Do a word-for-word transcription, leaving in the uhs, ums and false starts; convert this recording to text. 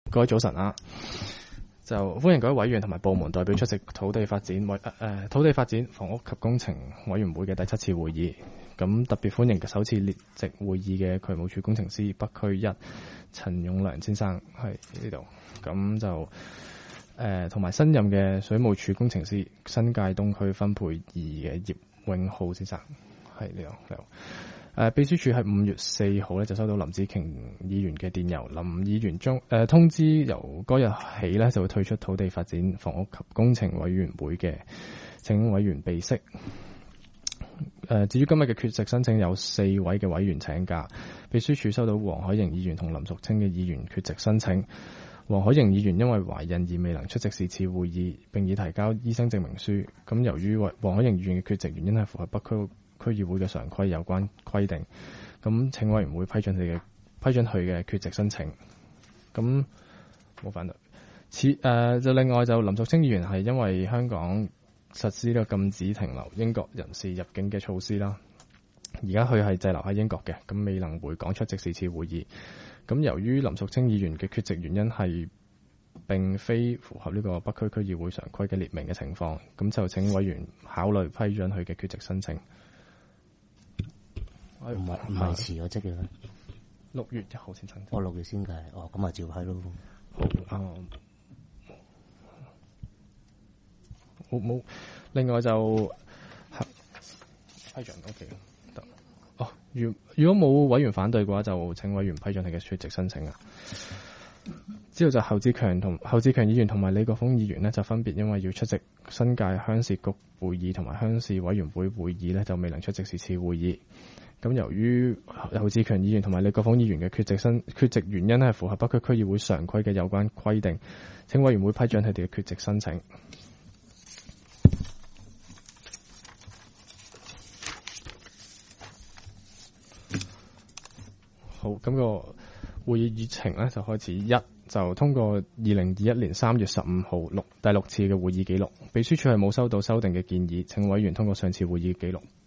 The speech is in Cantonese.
各位早晨啊！就歡迎各位委員同埋部門代表出席土地發展委誒、呃、土地發展房屋及工程委員會嘅第七次會議。咁特別歡迎首次列席會議嘅渠務署工程師北區一陳永良先生喺呢度。咁就誒同埋新任嘅水務署工程師新界東區分配二嘅葉永浩先生係呢度。誒、呃、秘書處喺五月四號咧就收到林子瓊議員嘅電郵，林議員將誒、呃、通知由嗰日起咧就會退出土地發展房屋及工程委員會嘅，請委員備悉。誒、呃、至於今日嘅缺席申請有四位嘅委員請假，秘書處收到黃海瑩議員同林淑清嘅議員缺席申請。黃海瑩議員因為懷孕而未能出席是次會議，並已提交醫生證明書。咁由於黃海瑩議員嘅缺席原因係符合北區區議會嘅常規有關規定，咁請委員會批准佢嘅批准佢嘅缺席申請。咁冇反對。此誒、呃、就另外就林淑清議員係因為香港實施呢個禁止停留英國人士入境嘅措施啦，而家佢係滯留喺英國嘅，咁未能回港出席是次會議。咁由於林淑清議員嘅缺席原因係並非符合呢個北區區議會常規嘅列明嘅情況，咁就請委員考慮批准佢嘅缺席申請。 唔係唔係辭咗職嘅咩？ 六月一號先申請。 我六月先計，哦咁啊照批咯。 好啊，好冇。另外就批准 OK 得。哦，如如果冇委員反對嘅話，就請委員批准佢嘅缺席申請啊。之後就侯志強同侯志強議員同埋李國峰議員呢，就分別因為要出席新界鄉事局會議同埋鄉事委員會會議呢，就未能出席是次會議。咁由於侯志強議員同埋李國峰議員嘅缺席申缺席原因係符合北區區議會常規嘅有關規定，請委員會批准佢哋嘅缺席申請。好，咁、那個會議議程咧就開始。一就通過二零二一年三月十五號六第六次嘅會議記錄，秘書處係冇收到修訂嘅建議，請委員通過上次會議記錄